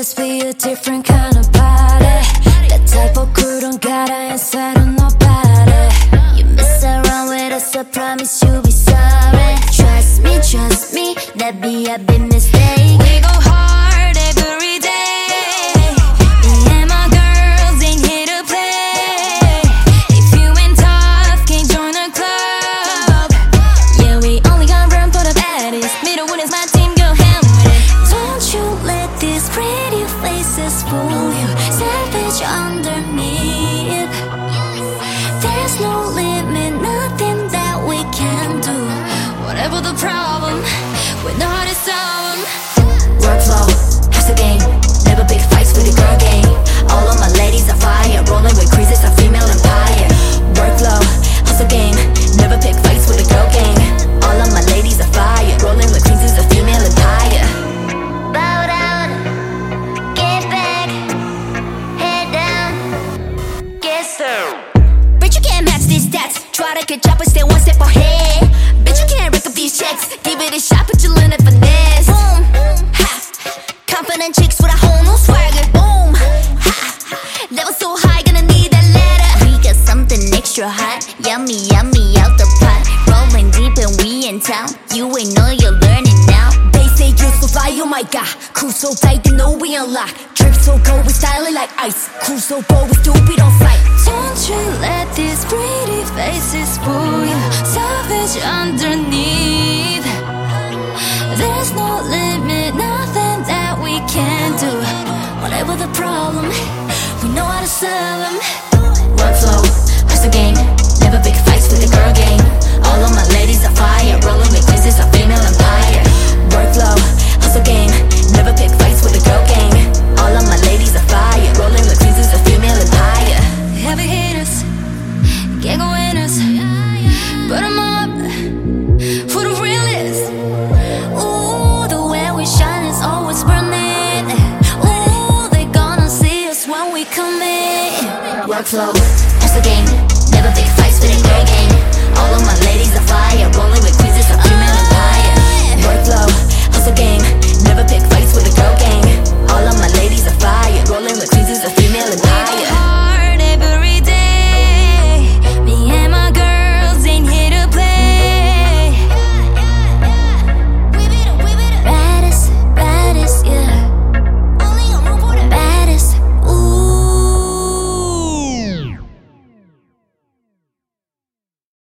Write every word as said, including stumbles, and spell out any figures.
always be a different kind of body. That type of girl don't got inside of nobody. You mess around with us, I promise you'll be sorry. Trust me, trust me, that be a big mistake. We go hard every day. Me and my girls ain't here to play. If you ain't tough, can't join the club. Yeah, we only got room for the baddest. Middle one is my team, go ham with it. Don't you let these pretty faces fool you. Savage underneath. There's no limit, nothing that we can do. Whatever the problem, we know how to solve them. Workflow, hustle game, never big fights with the girl gang. All of my ladies are fire, rolling with creases, a female empire. Workflow, hustle game, never pick fights with the girl gang. All of my ladies are fire, rolling with creases, a female empire. Bow down, get back, head down, get down. Bitch, you can't match these stats. Try to catch up and stay one step ahead. Bitch, you can't rack up these checks. Give it a shot, but you learn it finesse. Boom, ha. Confident chicks with a whole new swagger. Boom, ha. Level so high, gonna need that ladder. We got something extra hot, yummy, yummy out the pot. Rolling deep and we in town. You ain't know you're learning now. They say you're so fly, oh my god. Cruise so tight, they know we unlock. Drip so cold, we styling like ice. Cruise so bold, we stupid on sight. Don't you let these pretty faces fool you. Savage underneath. There's no limit, nothing that we can do. Whatever the problem, we know how to solve them. Workflow, hustle game, never big fights with the girl gang. All of my ladies are fire, rolling with creases, a female empire. Workflow, hustle game, never pick fights with the girl gang. All of my ladies are fire, rolling with creases, a female empire. Heavy hitters, get go winners. Put 'em up for the realest. Ooh, the way we shine is always burning. Ooh, they gonna see us when we come in. Workflow, hustle game, never big fights with the girl gang. All of my ladies are fire, rolling with